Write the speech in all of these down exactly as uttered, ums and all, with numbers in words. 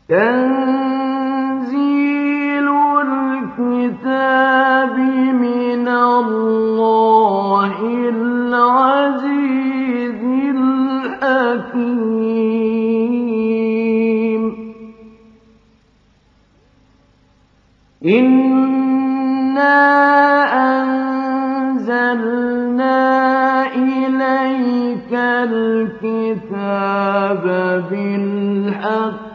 تنزيل الكتاب من الله العزيز الحكيم. إنا أنزلنا إليك الكتاب بالحق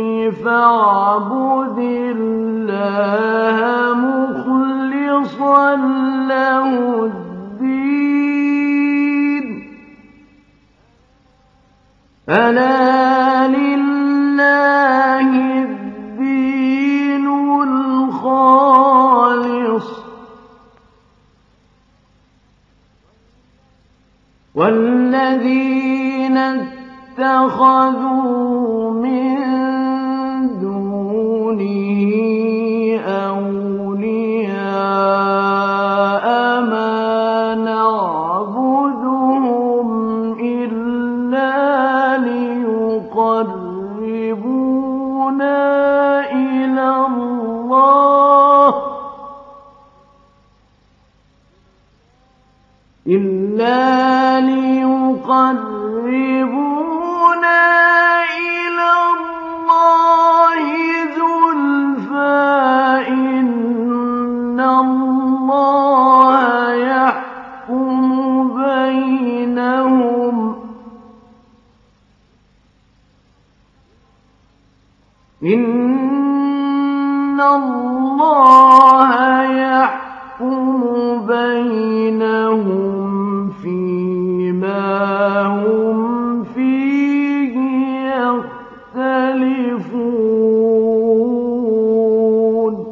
فاعبد الله مخلصا له الدين. ألا لله الدين الخالص والذين اتخذوا من دونه أولياء ما نعبدهم إلا ليقربونا إلى الله إلا ليقربونا إلى الله زلفى إن الله يحكم بينهم إن الله يحكم بينهم فيما هم فيه يختلفون.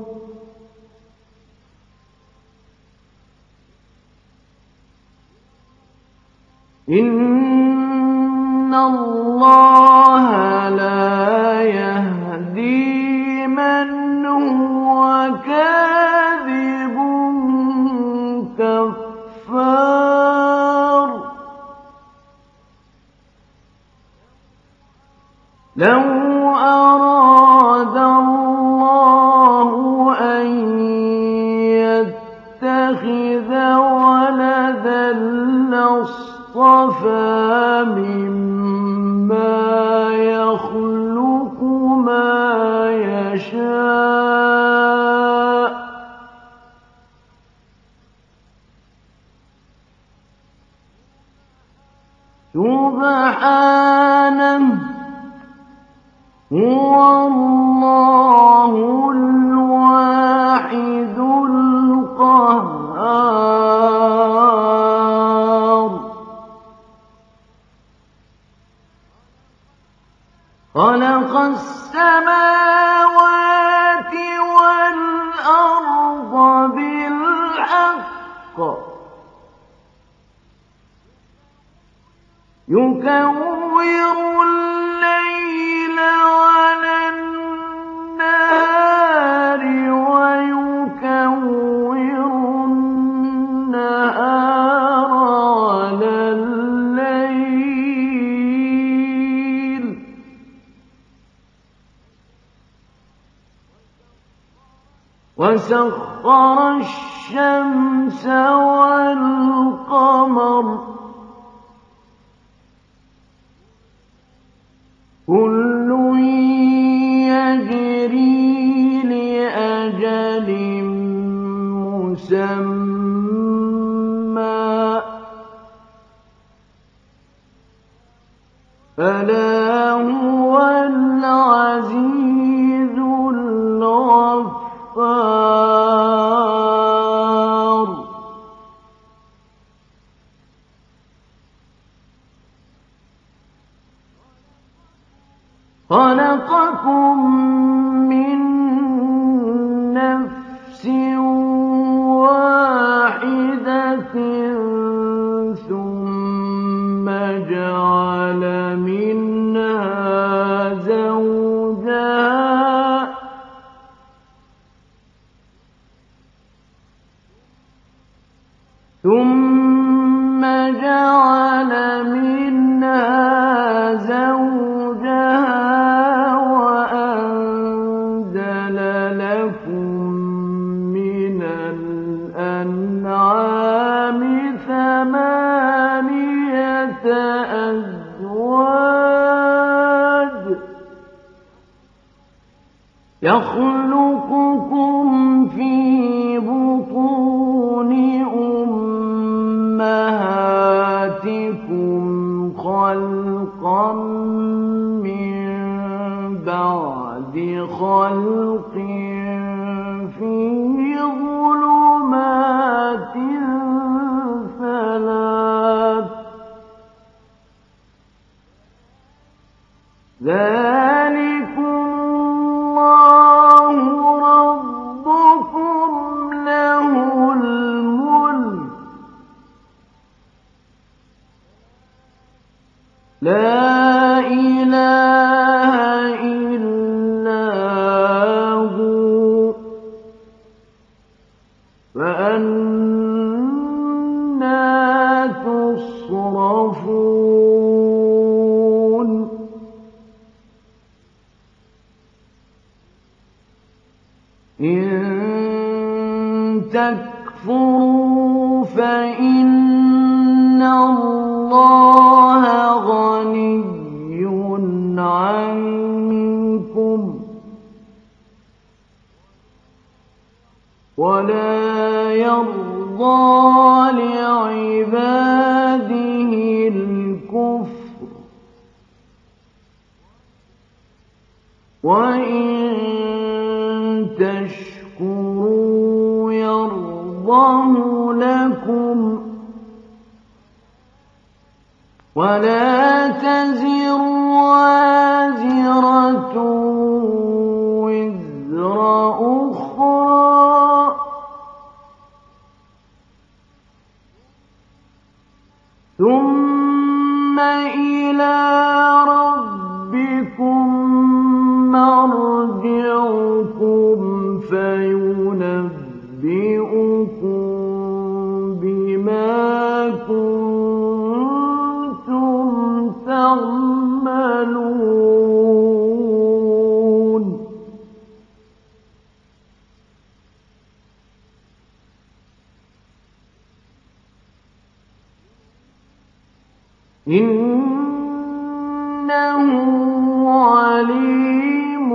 إن الله لا يهدي من هو كاذب كفار. لو أراد الله أن يتخذ ولدا لاصطفى مما يخلق ما يشاء سبحانه هو الله الواحد القهار. خلق السماوات والأرض بالحق يكور الليل على النهار ويكور النهار على الليل وسخر الشمس والقمر كل يجري لأجل مسمى ألا هو العزيز الغفار. خلقكم من نفس واحدة ثم جعل منها زوجها ثم جعل منها زوجها وأنزل يخلقكم في بطون أمهاتكم خلقا من بعد خلق في ظلمات ثلاث ذلكم الله ربكم له الملك لا إله إلا هو فأنى تصرفون إن تكفروا فإن الله غني عنكم ولا يرضى لعباده الكفر وإن تشكروا يرضه لكم ولا تزر وازرة وزر أخرى ثم إلى ربكم مرجعكم فينبئكم بما كنتم تعملون إنه عليم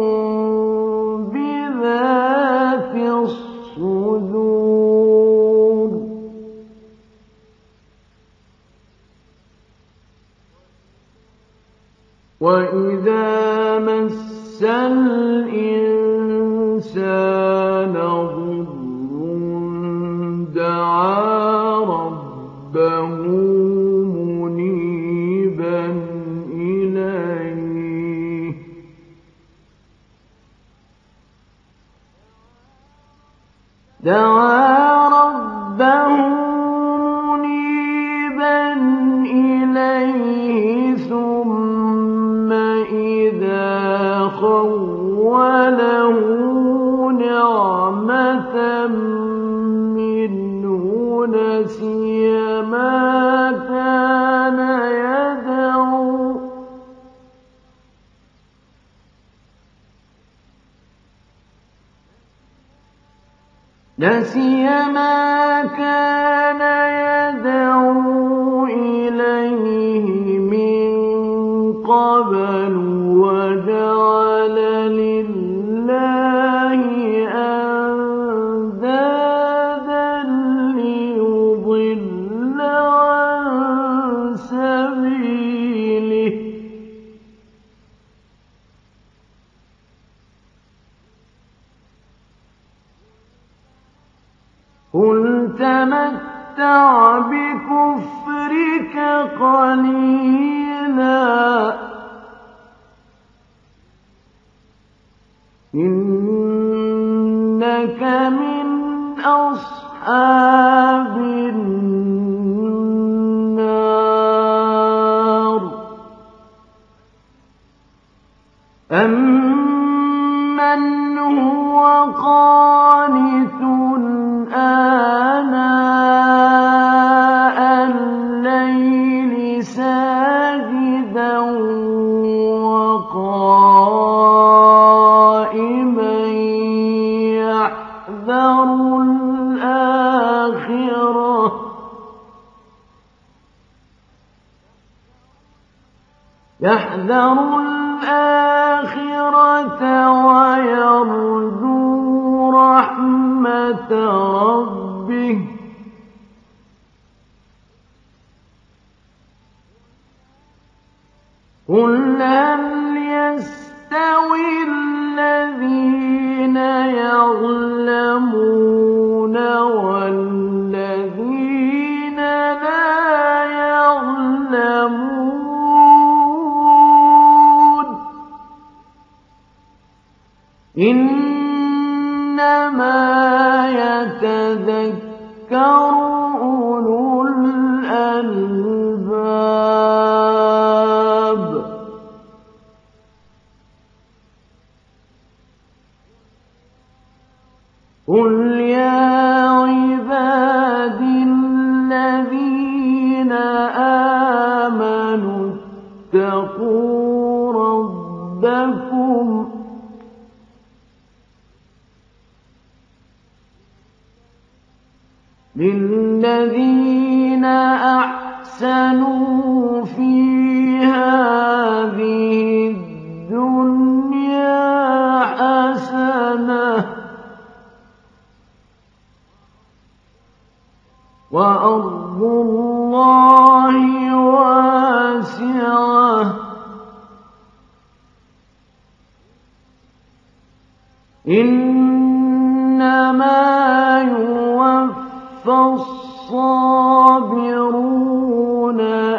بذات الصدور وإذا مس الإنسان ضر دعا ربه منيبا إليه دعا ربه منيبا إليه ثم إذا خوله نعمة منه نسي ما كان يدعو نسي ما كان يدعو إليه من قبل وجعل لله أندادا ليضل عن سبيله قل تمتع بكفرك قليلا إنك من أصحاب النار أمن هو قانت آناء الليل ساجدا وقائما يحذر الآخرة يحذر الآخرة ويرجو قُلْ هَلْ يَسْتَوِي الَّذِينَ يَعْلَمُونَ وَالَّذِينَ لَا يَعْلَمُونَ إِنَّمَا يَتَذَكَّرُ أُولُو الْأَلْبَابِ قُلْ يَا عِبَادِي الَّذِينَ آمَنُوا اتَّقُوا رَبَّكُمْ لِلَّذِينَ أَحْسَنُوا فِي هَٰذِهِ الدُّنْيَا حَسَنَةٌ وَأَرْضُ اللَّهِ وَاسِعَةٌ إِنَّمَا يُوَفَّى الصَّابِرُونَ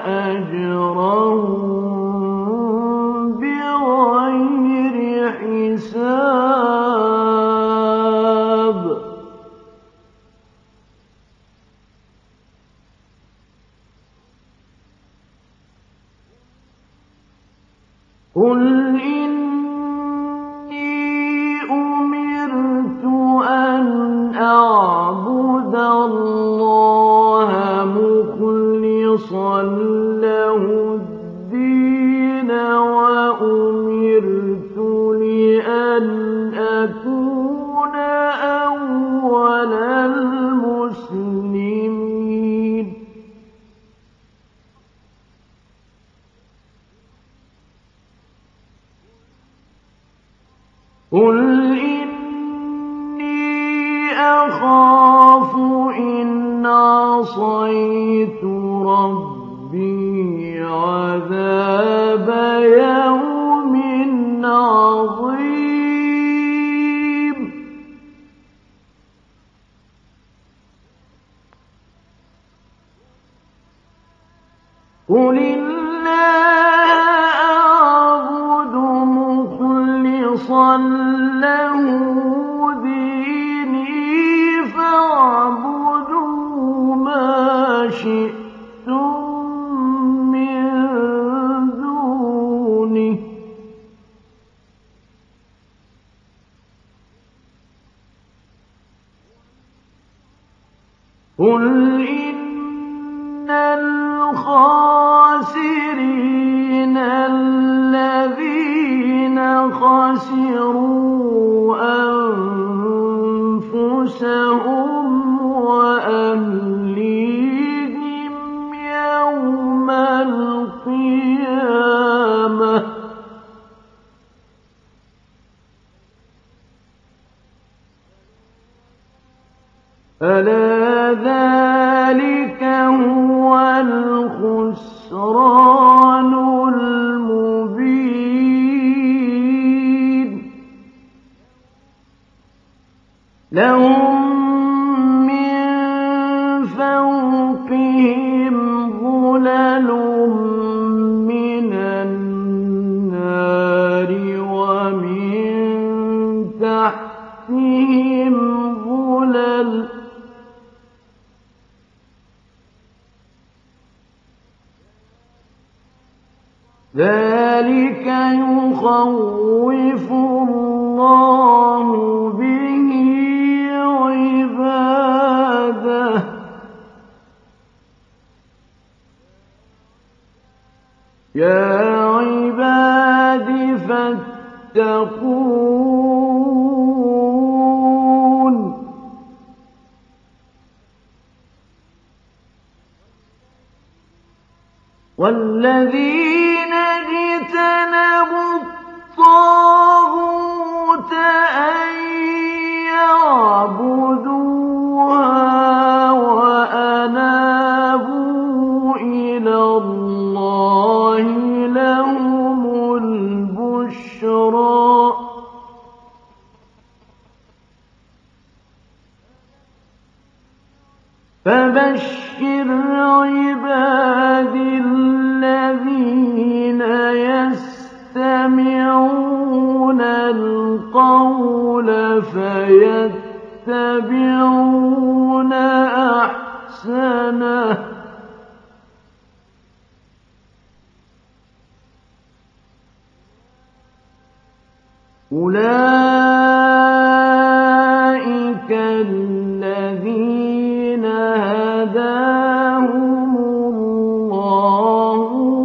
أَجْرَهُم بِغَيْرِ حِسَابٍ قُلْ إِنِّي أُمِرْتُ أَنْ أَعْبُدَ اللَّهَ مُخْلِصًا لَّهُ الدِّينَ وَأُمِرْتُ لِأَنْ أَكُونَ أَوَّلَ الْمُسْلِمِينَ قُلْ إِنِّي أَخَافُ إِنْ عَصَيْتُ رَبِّي عَذَابَ يَوْمٍ عَظِيمٍ قُلِ اللَّهَ أَعْبُدُ مُخْلِصًا لَّهُ دِينِي فَاعْبُدُوا مَا شِئْتُم مِّن دُونِهِ قُلْ إِنَّ الْخَاسِرِينَ الَّذِينَ خَسِرُوا أَنفُسَهُمْ وَأَهْلِيهِمْ يَوْمَ الْقِيَامَةِ أَلَا ذَٰلِكَ هُوَ الْخُسْرَانُ الْمُبِينُ لَهُم مِّن فَوْقِهِمْ ظُلَلٌ مِّنَ النَّارِ وَمِن تَحْتِهِمْ ظُلَلٌ ۚ ذَٰلِكَ يُخَوِّفُ اللَّهُ بِهِ عِبَادَهُ ۚ يَا عِبَادِ فَاتَّقُونِ وَالَّذِينَ اجْتَنَبُوا الطَّاغُوتَ أَن يَعْبُدُوهَا وَأَنَابُوا إِلَى اللَّهِ لَهُمُ فبشر عبادي الذين يستمعون القول فيتبعون أحسنه أولئك الذين هداهم الله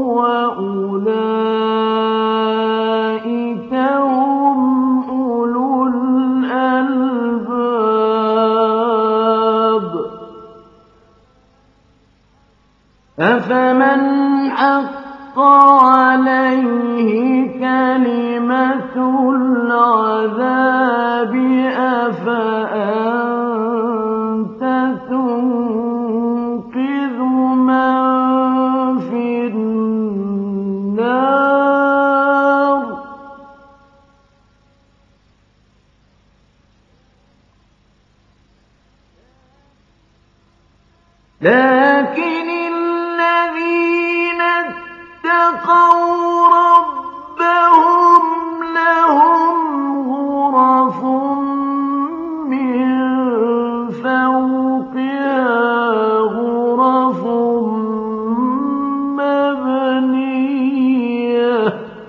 وأولئك هم أولو الألباب أفمن حق عليه كلمة العذاب أفأنت تنقذ من في النار لكن الذين اتقوا ربهم لهم غرف من فوقها غرف مبنية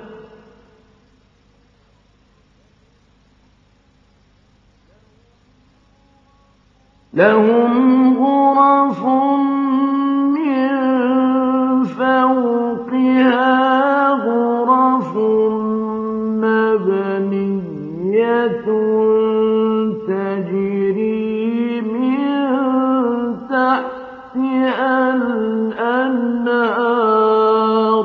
لهم غرف من فوقها غرف مبنية تجري من تحتها الأنهار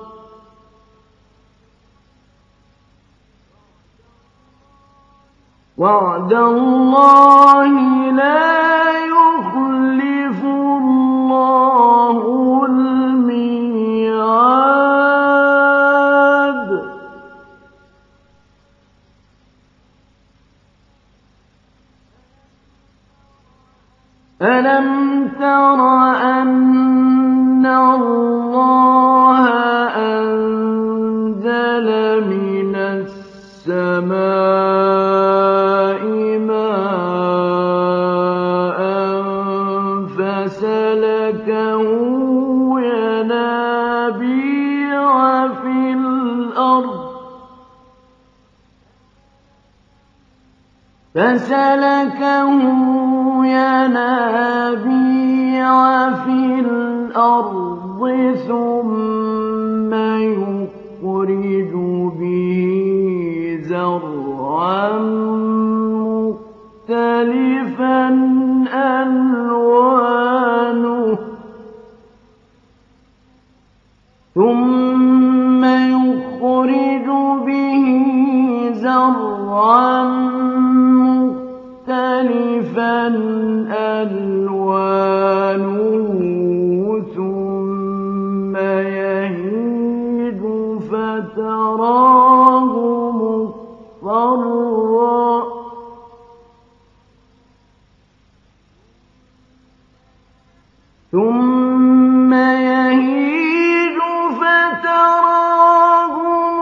وعد الله لا يخلف الله الميعاد ألم تر أن الله أنزل من السماء ماء فسلكه ينابيع في الأرض فسلكه ينابيع في الأرض ثم يخرج به زرعا مختلفا ألوانه ثم يخرج به زرعا مختلفا ألوانه ثم يهيج فتراه مصفرا ثم يهيج فتراه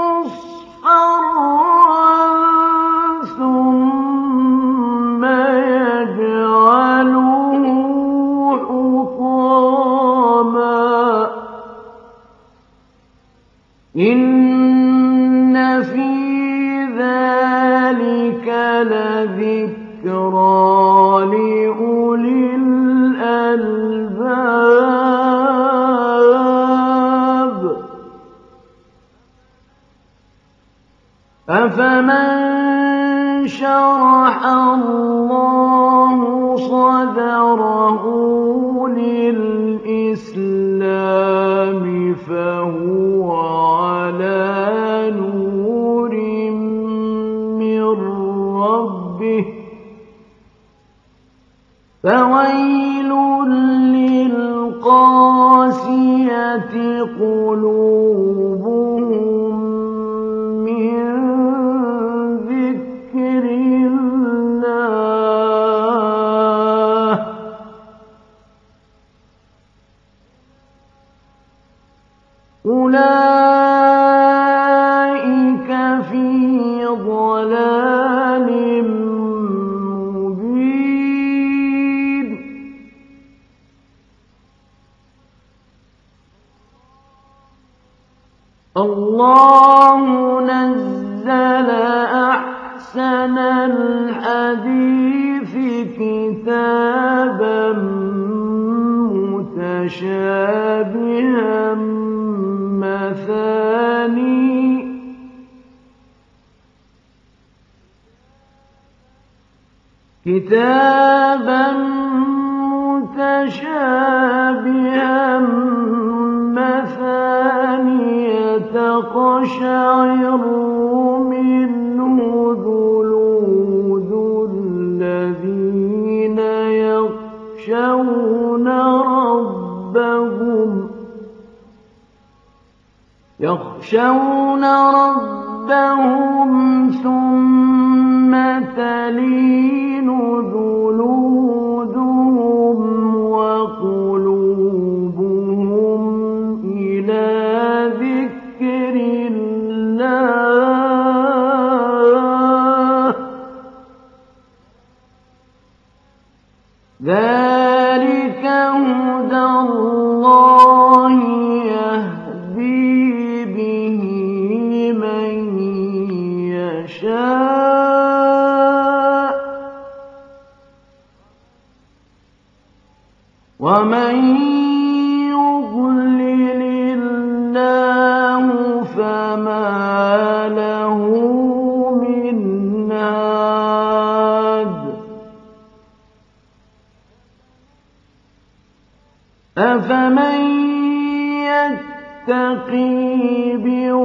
مصفرا ثم يجعله حطاما إن في ذلك لذكرى لأولي الألباب أفمن شرح الله صدره للإسلام فهو على نور من ربه فويل للقاسية قلوبهم من ذكر الله أحسن الحديث كتابا متشابها مثاني كتابا متشابها مثانية تقشعر منه جلود الذين يخشون ربهم يخشون ربهم ثم تلين جلودهم وقلوبهم إلى ذكر الله ذلك هدى الله يهدي به من يشاء ومن يضلل الله فما له من هاد أفمن يتقي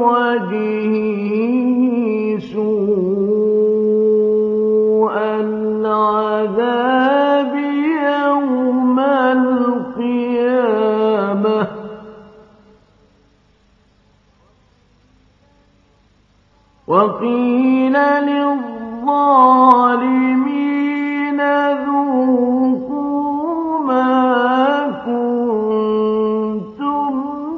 بوجهه سوء العذاب يوم القيامة وقيل للظالمين ذوقوا ما كنتم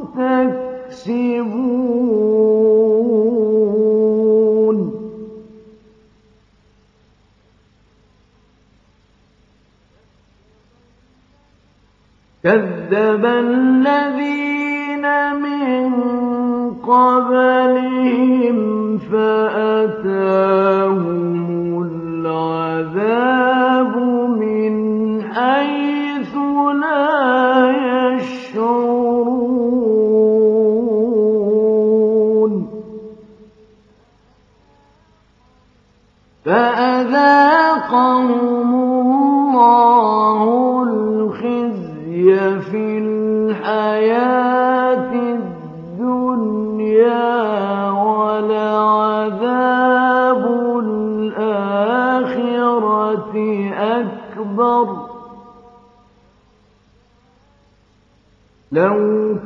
تكسبون كذب الذين من قبلهم فأتاهم العذاب من حيث لا يشعرون فأذاقهم الله الخزي في الحياة الدنيا ولعذاب الآخرة أكبر لو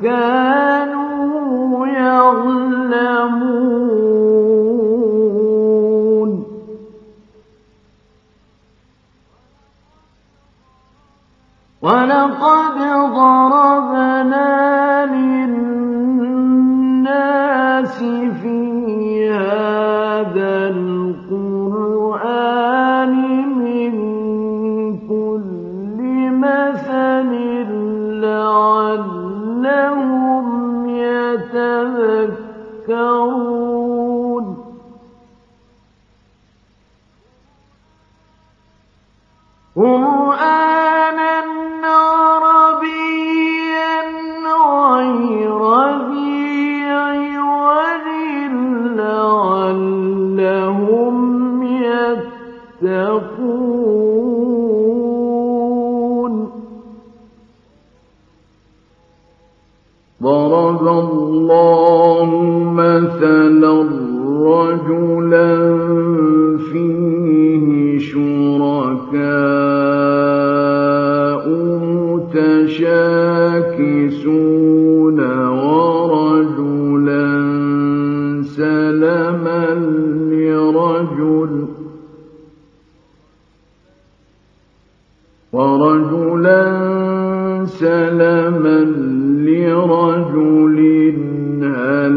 كانوا يعلمون ولقد ضربنا للناس في هذا القرآن من كل مثل لعلهم يتذكرون قرآنا عربيا غير ذي عوج لعلهم يتقون ضرب الله مثلا رجلا فيه شركاء متشاكسون ورجلا سلما لرجل ورجلا سلما لرجل هل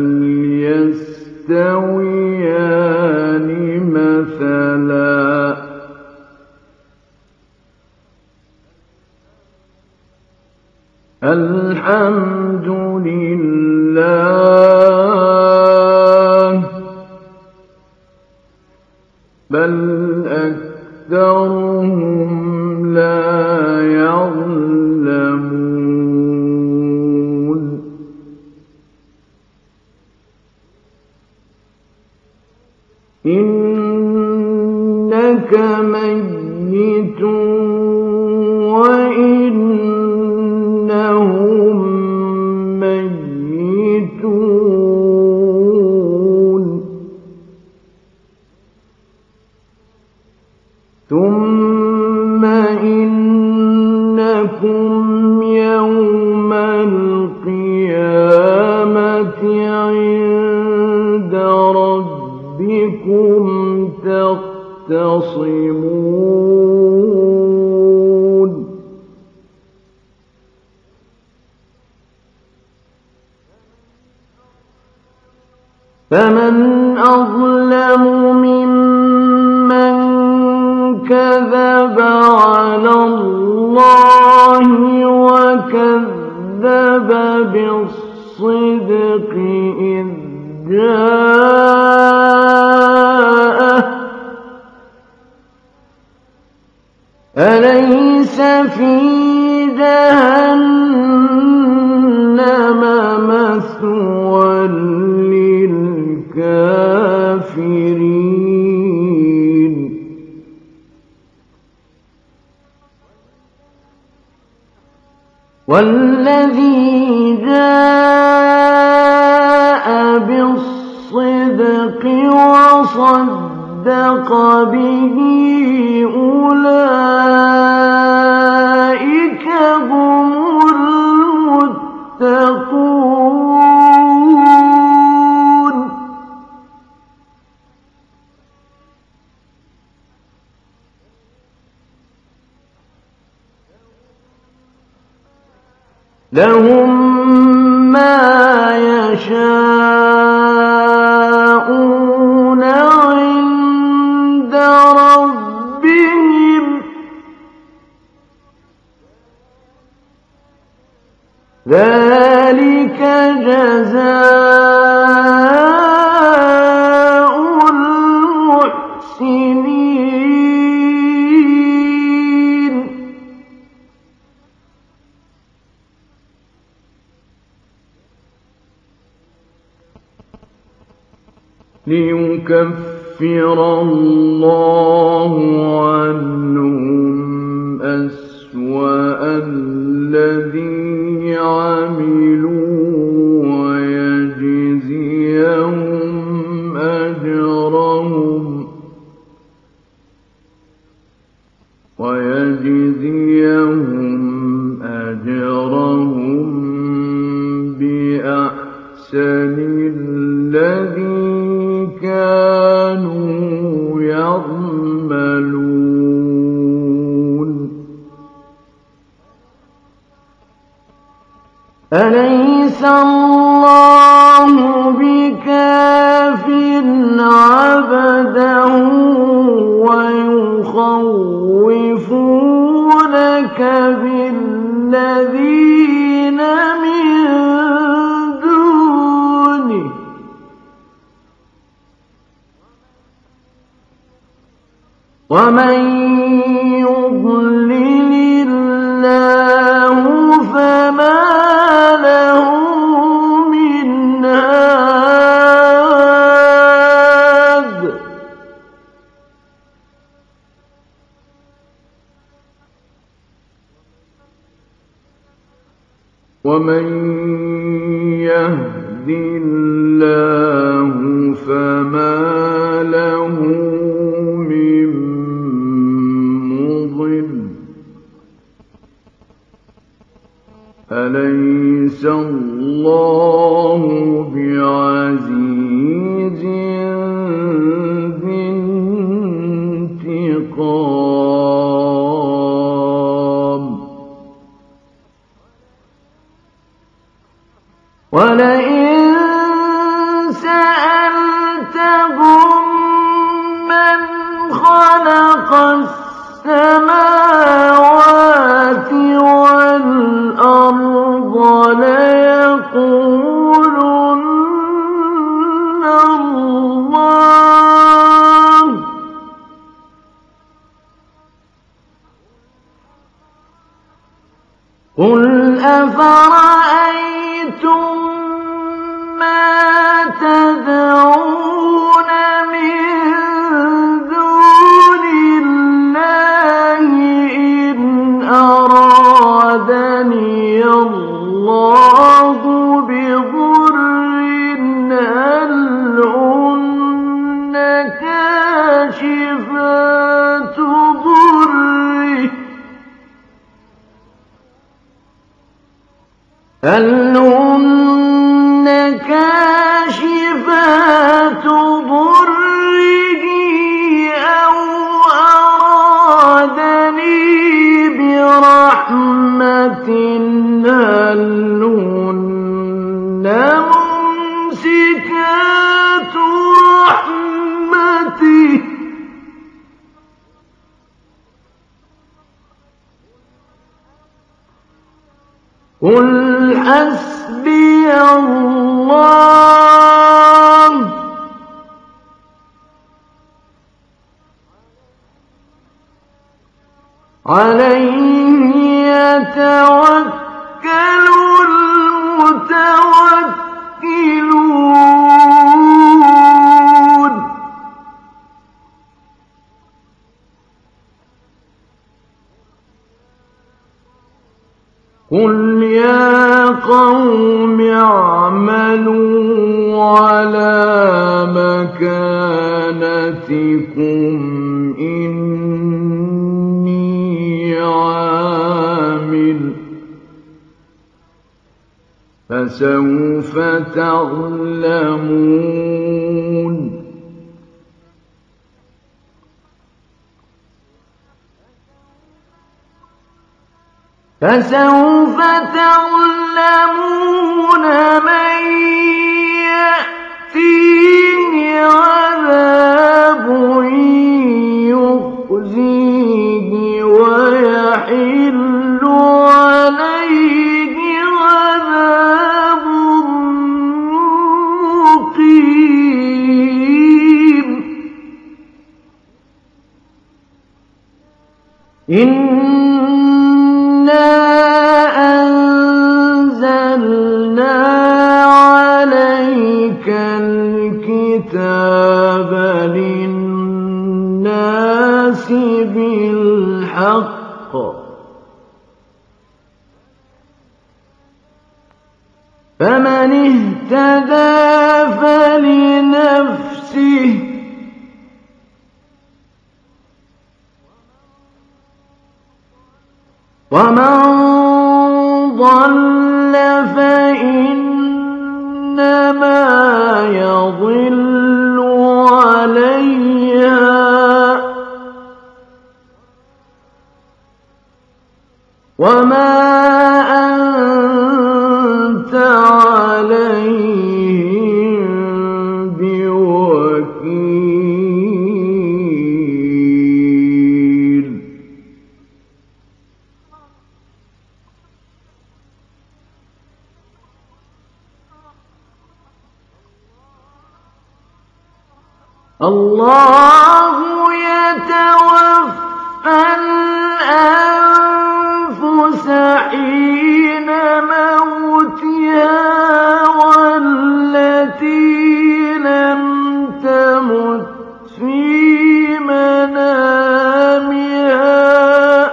يستويان مثلا الحمد لله بل أكثرهم لا يعلمون إنك ميت وإنهم ميتون ثم إنكم يوم القيامة عند ربكم تختصمون فمن أظلم ممن كذب على الله وكذب بالصدق إذ جاءه أليس في جهنم مثوى للكافرين والذي جاء بالصدق وصدق به أولئك هم المتقون لهم ما يشاءون عند ربهم ذلك جزاء المحسنين ليكفر الله عنهم أسوأ الذي عملوا ويجزيهم أجرهم ويجزيهم أجرهم بأحسن الذي كانوا يعملون أليس الله بكاف عبده ويخوفونك بالذين من دونه ومن يضلل الله فما له من هاد ومن يهد الله فما له من مضل أليس الله بعزيز ذي انتقام ولئن سألتهم من خلق السماوات والأرض ليقولن الله قل أفرأيتم ما تدعون من دون الله إن أرادني الله بضر هل هن كاشفات ضره هل هن كاشفات ضره أو أرادني برحمة هل هن ممسكات رحمته قل حسبي الله عليه يتوكل المتوكلون قل يا قوم اعملوا على مكانتكم إني عامل فسوف تعلمون فسوف تعلمون من يأتيه عذاب يخزيه ويحل عليه عذاب مقيم إنا أنزلنا عليك الكتاب للناس بالحق فمن اهتدى فلنفسه ومن ضل فإنما يضل عليها وما أنت عليهم بوكيل الله يتوفى الأنفس حين موتها والتي لم تمت في منامها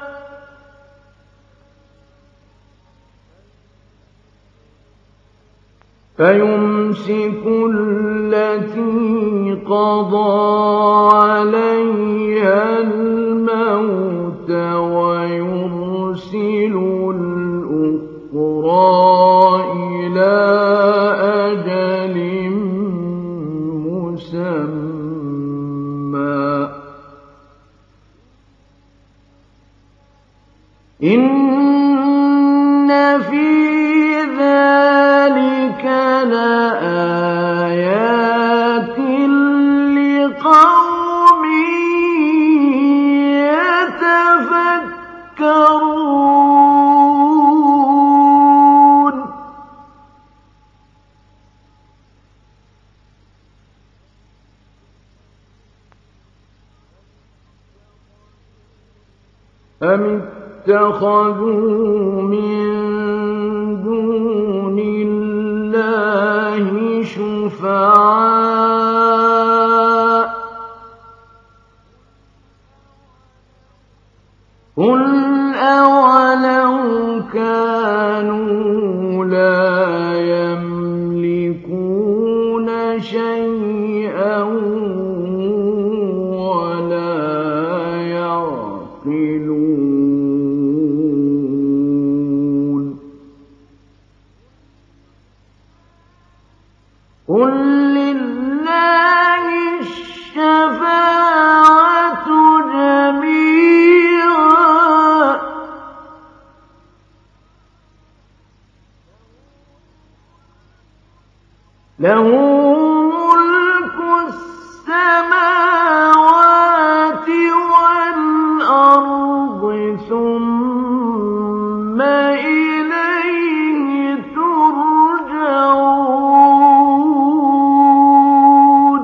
فيمسك التي قضى عليها الموت ويرسل الأخرى إلى أجل مسمى إن في ذلك لآيات لقوم يتفكرون أم اتَّخَذُوا مِن دُونِ اللَّهِ شُفَعَاءَ قُلْ أَوَلَوْ كَانُوا لَا يَمْلِكُونَ شَيْئًا وَلَا يَعْقِلُونَ قُل لِّلَّهِ الشَّفَاعَةُ جَمِيعًا ۖ لَّهُ مُلْكُ السَّمَاوَاتِ وَالْأَرْضِ ثُمَّ إِلَيْهِ تُرْجَعُونَ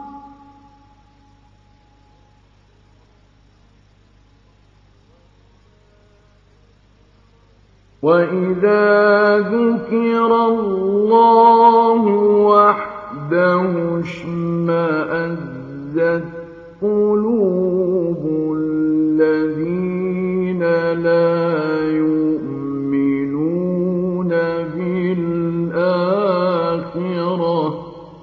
وَإِذَا ذُكِرَ اللَّهُ وَحْدَهُ اشْمَأَزَّتْ قُلُوبُ الَّذِينَ لَا يُؤْمِنُونَ بِالْآخِرَةِ ۖ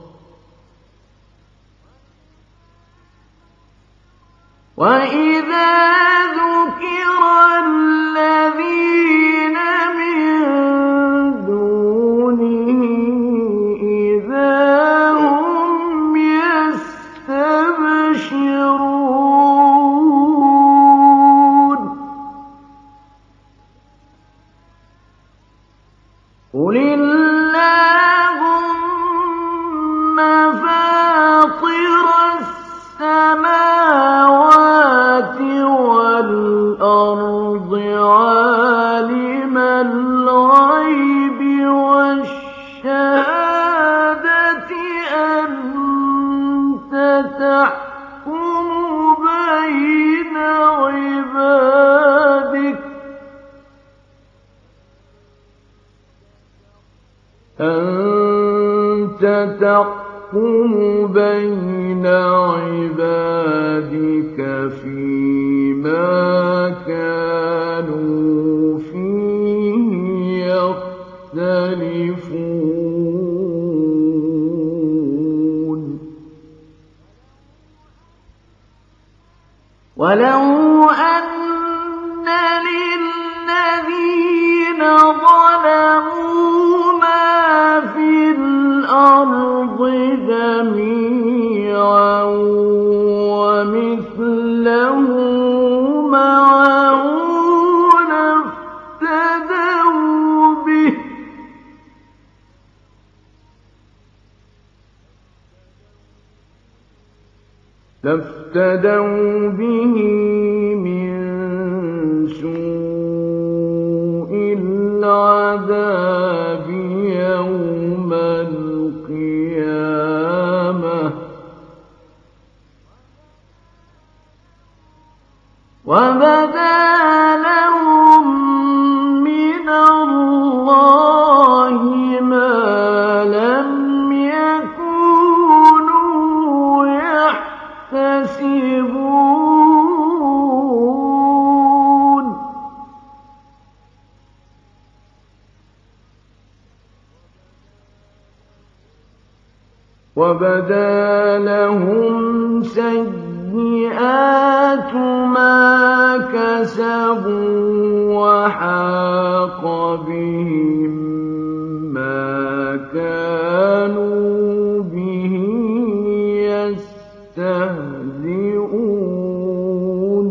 وَإِذَا ذُكِرَ الَّذِينَ مِن دُونِهِ إِذَا هُمْ يَسْتَبْشِرُونَ قُلِ اللَّهُمَّ فَاطِرَ السَّمَاوَاتِ وَالْأَرْضِ عَالِمَ الْغَيْبِ وَالشَّهَادَةِ أَنتَ تَحْكُمُ بَيْنَ عِبَادِكَ أَنتَ تَحْكُمُ بَيْنَ عِبَادِكَ فِيمَا كَانُوا فِيهِ يَخْتَلِفُونَ وَلَوْ أَنَّ لِلَّذِينَ ظَلَمُوا مَا فِي الْأَرْضِ جَمِيعًا وَمِثْلَهُ مَعَهُ لَافْتَدَوْا بِهِ لَافْتَدَوْا بِهِ مِن سُوءِ الْعَذَابِ يَوْمَ الْقِيَامَةِ ۚ وَبَدَا لَهُم مِّنَ اللَّهِ مَا لَمْ يَكُونُوا يَحْتَسِبُونَ وَبَدَا لَهُمْ سَيِّئَاتُ مَا كَسَبُوا وَحَاقَ بِهِم مَّا كَانُوا بِهِ يَسْتَهْزِئُونَ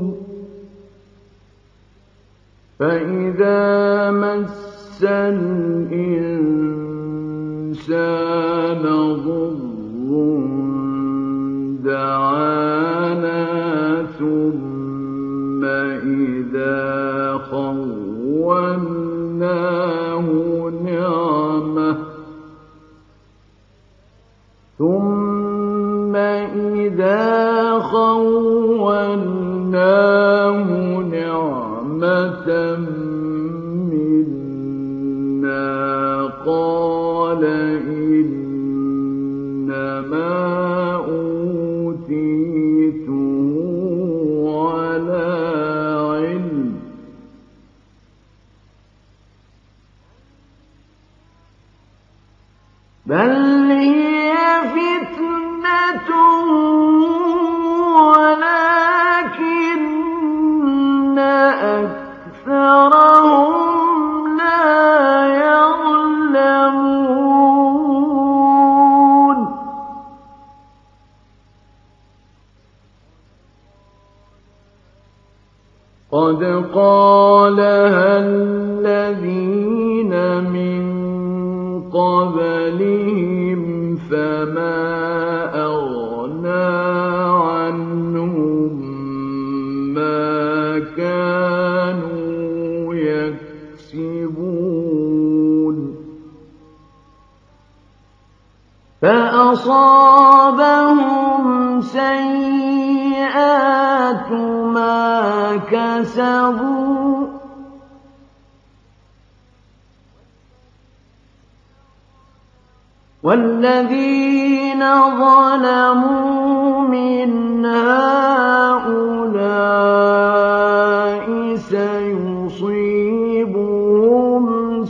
فَإِذَا مَسَّ الْإِنسَانَ ضُرٌّ دَعَانَا ثُمَّ إِذَا خَوَّلْنَاهُ نِعْمَةً ثُمَّ إِذَا خَوَّلْنَاهُ نِعْمَةً أوتيتم على علم بل هي فتنة ولكن أكثرهم لا يعلمون قد قالها الذين من قبلهم فما أغنى عنهم ما كانوا يكسبون فأصابهم سيئات ما كسبوا والذين ظلموا من هؤلاء سيصيبهم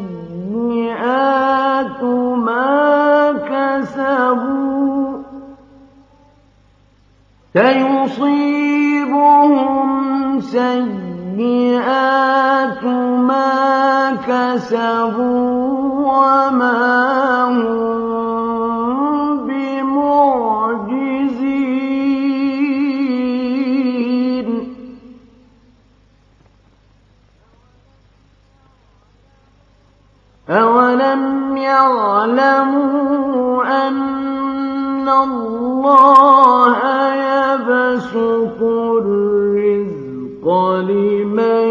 سيئات ما كسبوا سيصيبهم سيئات ما كسبوا وما هم بمعجزين أولم يعلموا أن الله يبسط الرزق لمن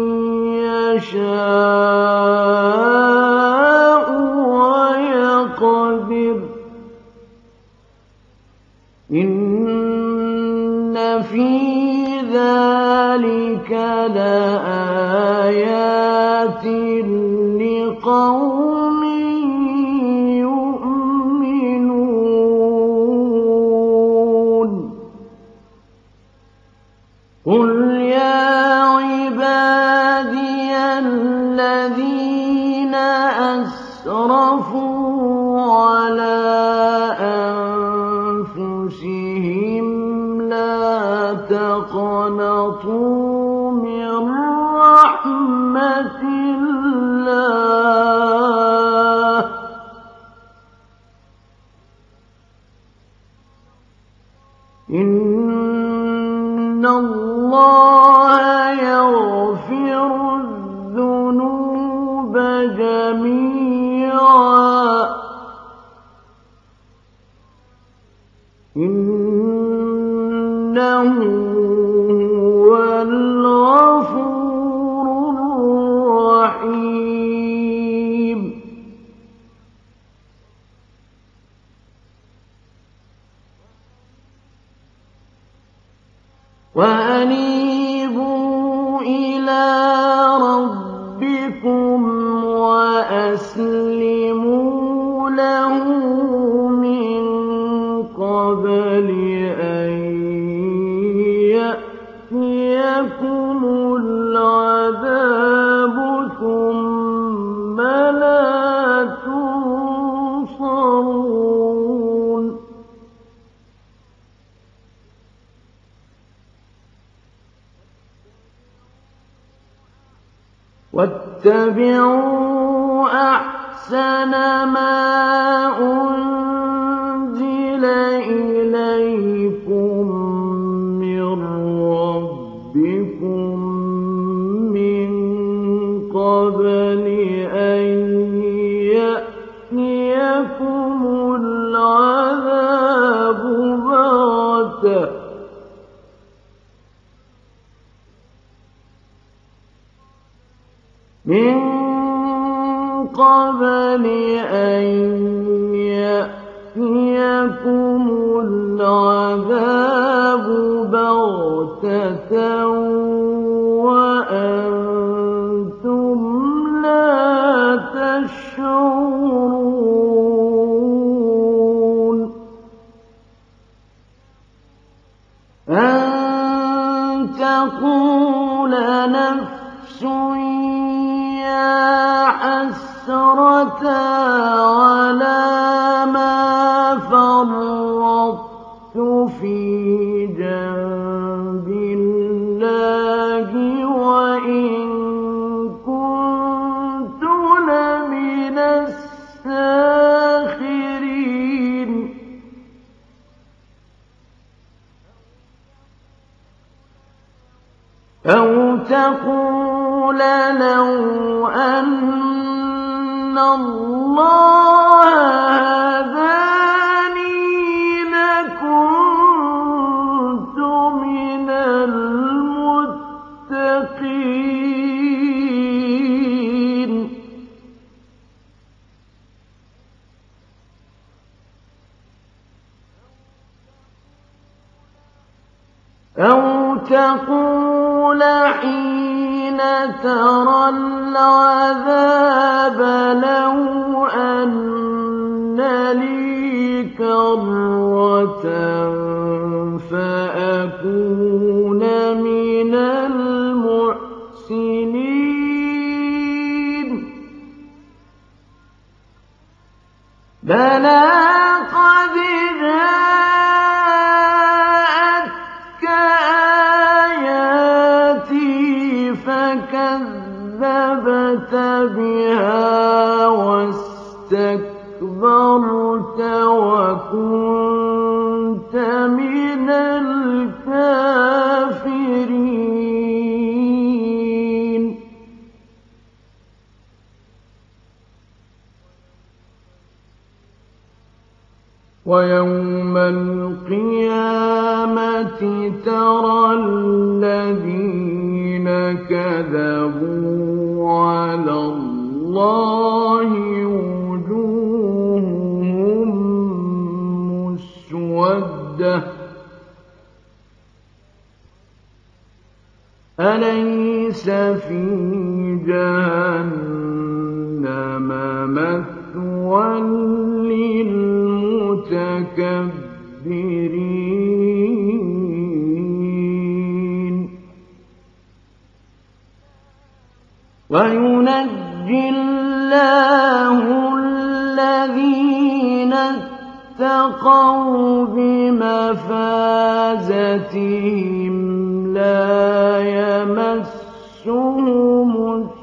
يشاء ويقدر إن في ذلك لآيات لقوم يؤمنون قل يا عبادي الذين أسرفوا على أنفسهم لا تقنطوا من رحمة الله إن الله يغفر الذنوب جميعا إنه هو الغفور الرحيم وأنيبوا إلى ربكم وأسلموا له من قبل أن يأتيكم العذاب ثم لا تنصرون واتبعوا أحسن ما أنزل إليكم من ربكم من قبل أن يأتيكم العذاب بغتة من قبل أن يأتيكم العذاب بغتة وأنتم لا تشعرون. أن تقول نفس يا حسرة على ما فرطت في جنب الله وإن كنت لمن الساخرين أو تقول لو أن الله هداني لكنت من المتقين أو تقول حين ترى العذاب لو أن لي كرة فأكون من المحسنين بلى قد جاءتك آياتي فكذبت بها واستكبرت وكنت من الكافرين ويوم القيامة ترى الذين كذبوا على الله وجوههم مسودة أليس في جهنم مثوى للمتكبرين وينجي الله الذين اتقوا بمفازتهم لا يمسهم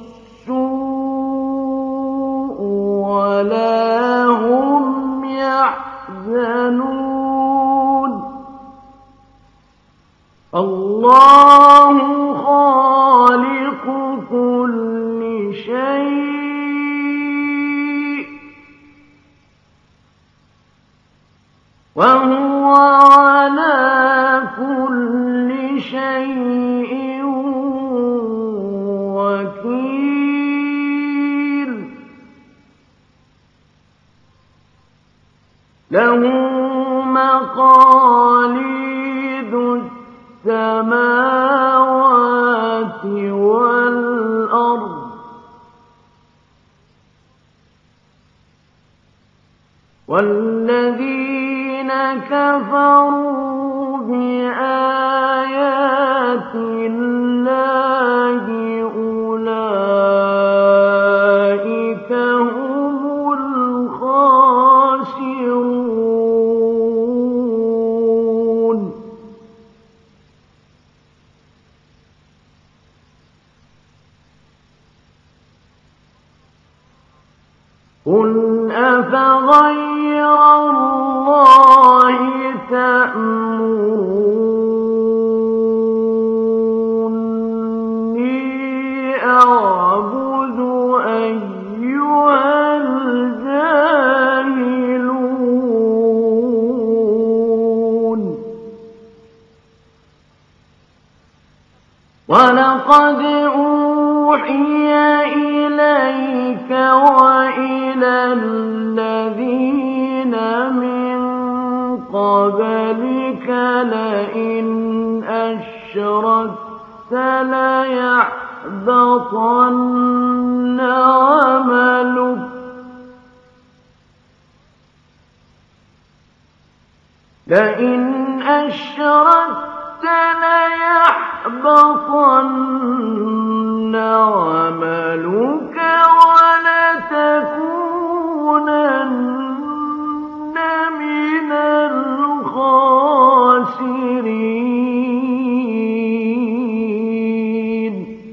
السوء ولا هم يحزنون الله خالق كل شيء وهو على كل شيء وكيل له مقاليد السماوات والأرض والذين كفروا بآيات الله أولئك هم الخاسرون قل أفغير الله تأمروني أعبد أيها الجاهلون ولقد أوحي إليك وإلى الذين من قبلك لئن أشركت ليحبطن عملك لئن أشركت ليحبطن عملك ولتكونن من الخاسرين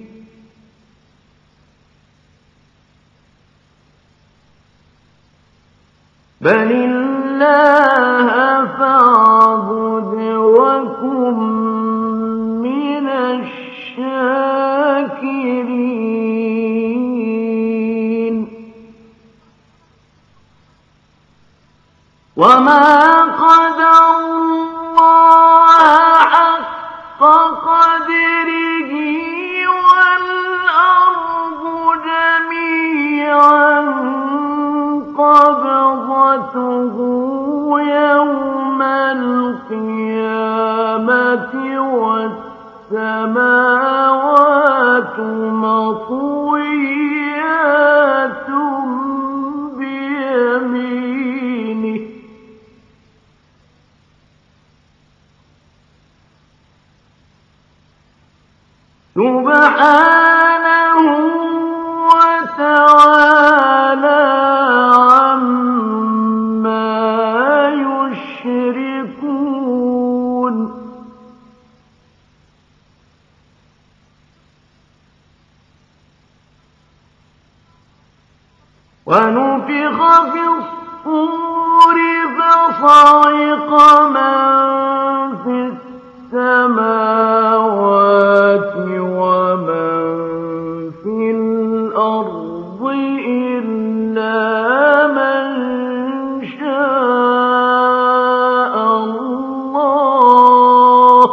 بل الله فاعبد وكن من الشاكرين وما قدروا الله حق قدره والأرض جميعا قبضته يوم القيامة والسماوات مطويات بيمينه سبحانه وتعالى ونفخ في الصور فصعق من في السماوات ومن في الأرض إلا من شاء الله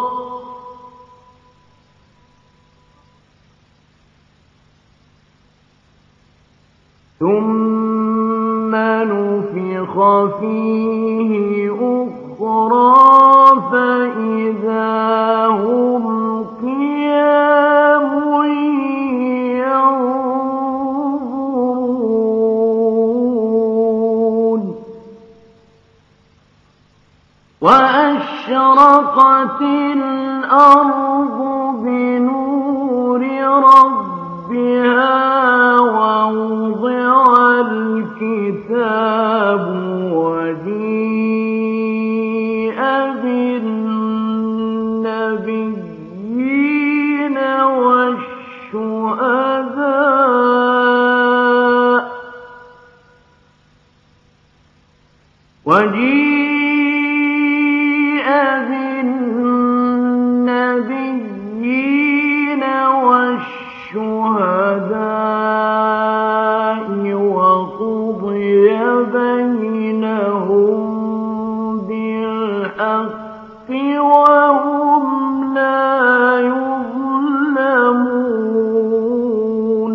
ثم نفخ فيه أخرى فإذا هم قيام ينظرون وأشرقت الأرض بنور ربها ووضع الكتاب وجيء بالنبيين والشهداء وجيء بالنبيين والشهداء وقضي بينهم بالحق وهم لا يظلمون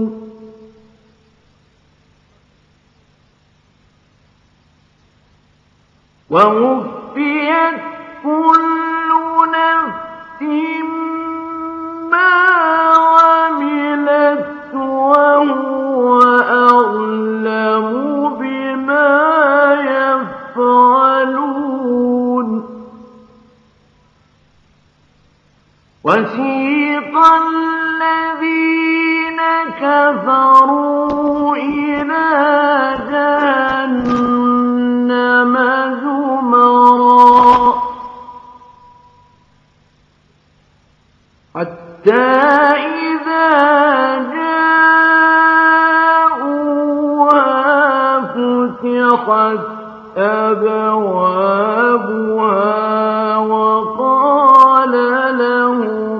ووفيت كل نفس ما عملت وهو أعلم بما يفعلون وسيق الذين كفروا إلى جهنم زمرا حتى إذا جاءوها فتحت أبوابها وقال لهم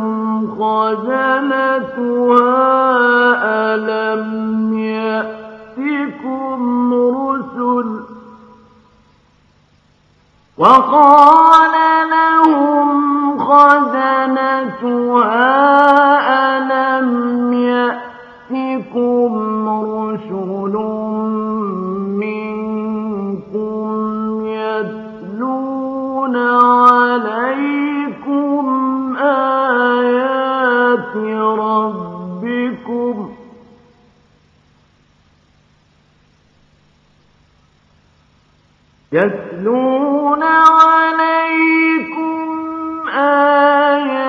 خزنتها ألم يأتكم رسل وقال لهم خزنتها ألم يأتكم رسل منكم يتلون عليكم آيات ربكم يتلون عليكم آيات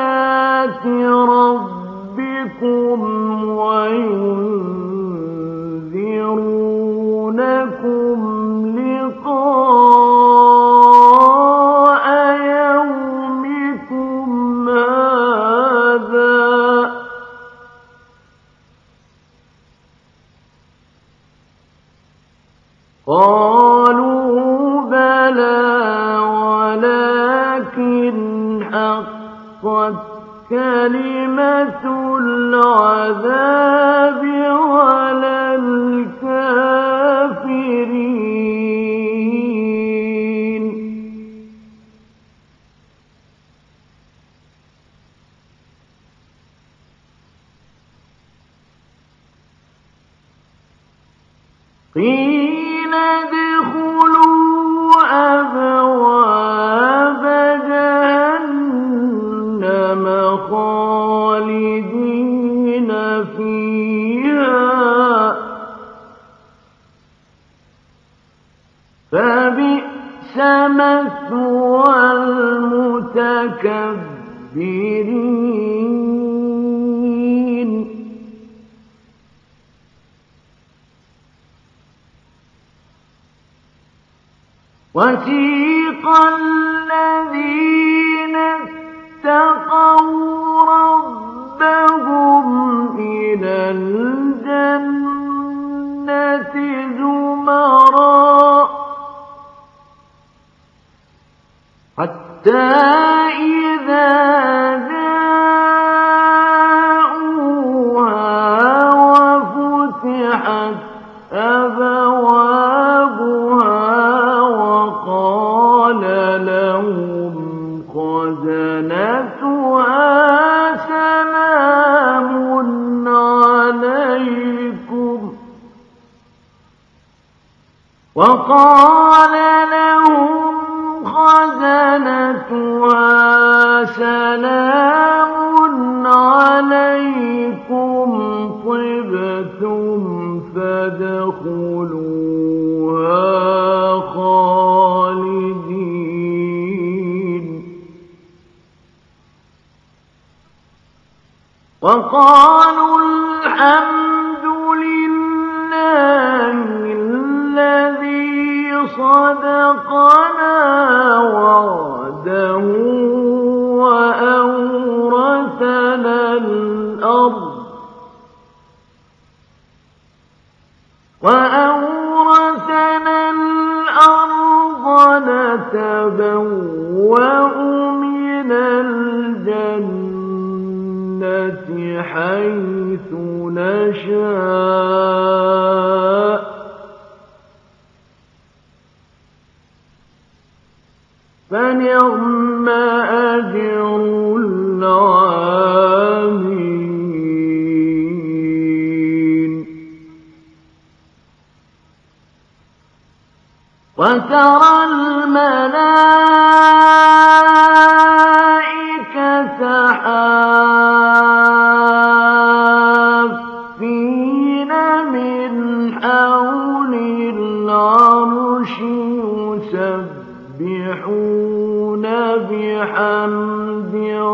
كلمة العذاب على الكافرين. قيل ادخلوا أبواب جهنم خالدين فيها فبئس مثوى المتكبرين. وسيق الذين اتقوا ربهم إلى الجنة زمرا حتى إذا جاءوها وفتحت أبوابها وقال لهم خزنتها سلام عليكم وقال لهم خزنتها سلام عليكم طبتم فادخلوها خالدين. وقالوا الحمد لله الذي صدقنا وعده وأورثنا الأرض وأورثنا الأرض نتبوأ من الجنة حيث نشاء فنعم أجر العاملين. وترى الملائكة حافين من حول العرش يسبحون بحمد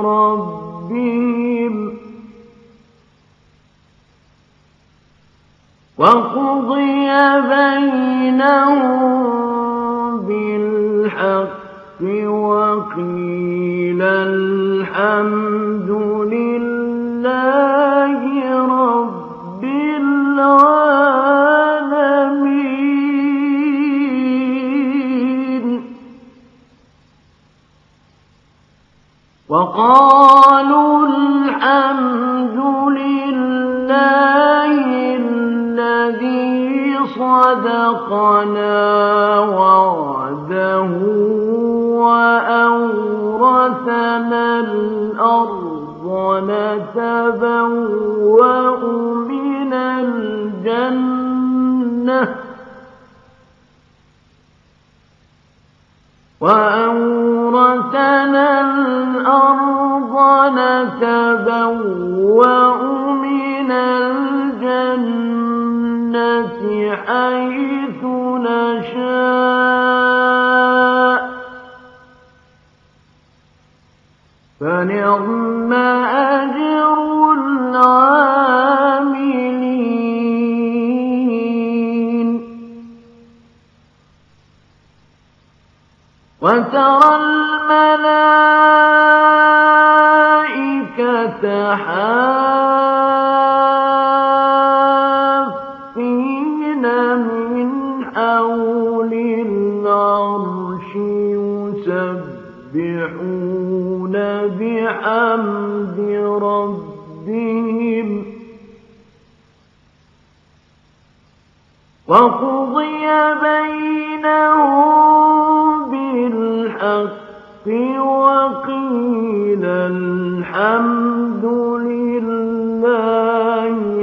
ربهم وقضي بينهم بالحق وقيل الحمد لله رب العالمين. وقالوا الحمد لله الذي صدقنا وعده وأورثنا الأرض نتبوأ من الجنة وأورثنا الأرض نتبوأ من الجنة حيث نشاء فنعم أجر العاملين. وترى الملائكة حافين من حول العرش يسبحون بحمد بحمد ربهم وقضي بينهم بالحق وقيل الحمد لله